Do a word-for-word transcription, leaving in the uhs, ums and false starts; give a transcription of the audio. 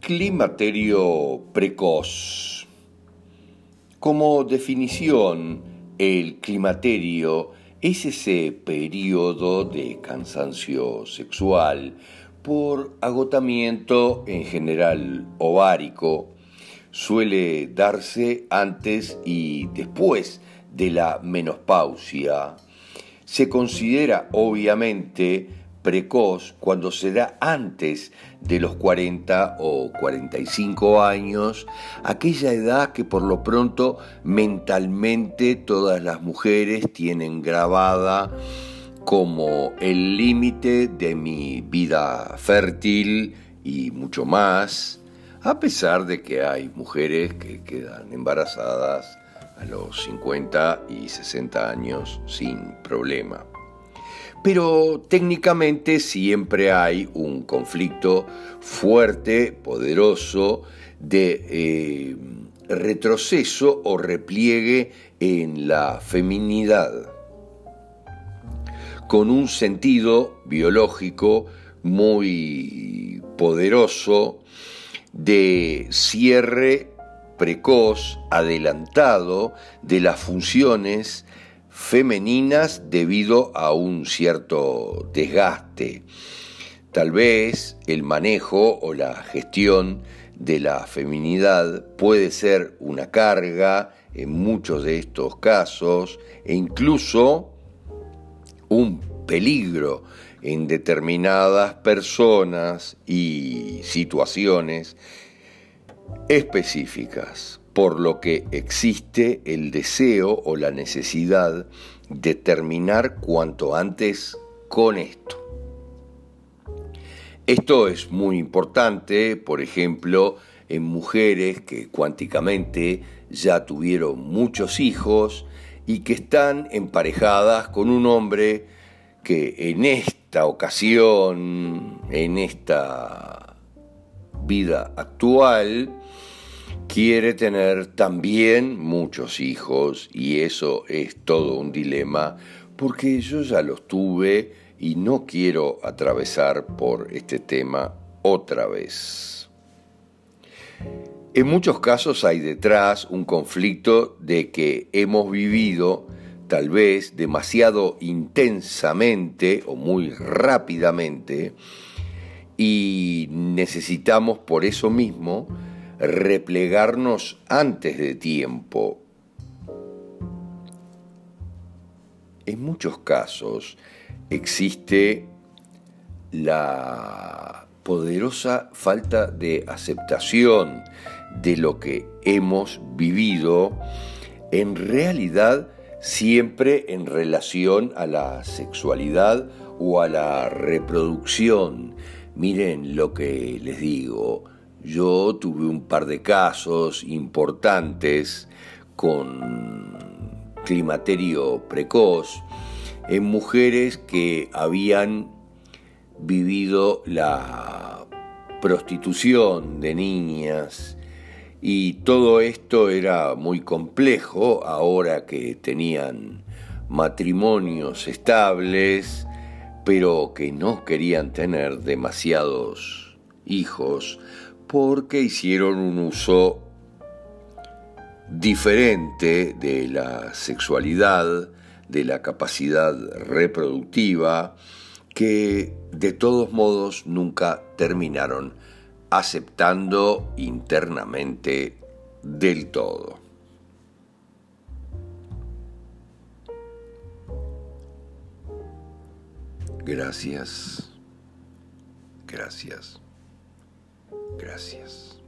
Climaterio precoz. Como definición, el climaterio es ese periodo de cansancio sexual por agotamiento en general ovárico. Suele darse antes y después de la menopausia. Se considera obviamente precoz cuando se da antes de los cuarenta o cuarenta y cinco años, aquella edad que por lo pronto mentalmente todas las mujeres tienen grabada como el límite de mi vida fértil y mucho más, a pesar de que hay mujeres que quedan embarazadas a los cincuenta y sesenta años sin problema. Pero técnicamente siempre hay un conflicto fuerte, poderoso, de eh, retroceso o repliegue en la feminidad, con un sentido biológico muy poderoso de cierre precoz, adelantado de las funciones femeninas debido a un cierto desgaste. Tal vez el manejo o la gestión de la feminidad puede ser una carga en muchos de estos casos e incluso un peligro en determinadas personas y situaciones específicas, por lo que existe el deseo o la necesidad de terminar cuanto antes con esto. Esto es muy importante, por ejemplo, en mujeres que cuánticamente ya tuvieron muchos hijos y que están emparejadas con un hombre que en esta ocasión, en esta vida actual, quiere tener también muchos hijos, y eso es todo un dilema, porque yo ya los tuve y no quiero atravesar por este tema otra vez. En muchos casos hay detrás un conflicto de que hemos vivido tal vez demasiado intensamente o muy rápidamente y necesitamos por eso mismo replegarnos antes de tiempo. En muchos casos existe la poderosa falta de aceptación de lo que hemos vivido, en realidad siempre en relación a la sexualidad o a la reproducción. Miren lo que les digo. Yo tuve un par de casos importantes con climaterio precoz en mujeres que habían vivido la prostitución de niñas, y todo esto era muy complejo ahora que tenían matrimonios estables, pero que no querían tener demasiados hijos, porque hicieron un uso diferente de la sexualidad, de la capacidad reproductiva, que de todos modos nunca terminaron aceptando internamente del todo. Gracias, gracias. Gracias.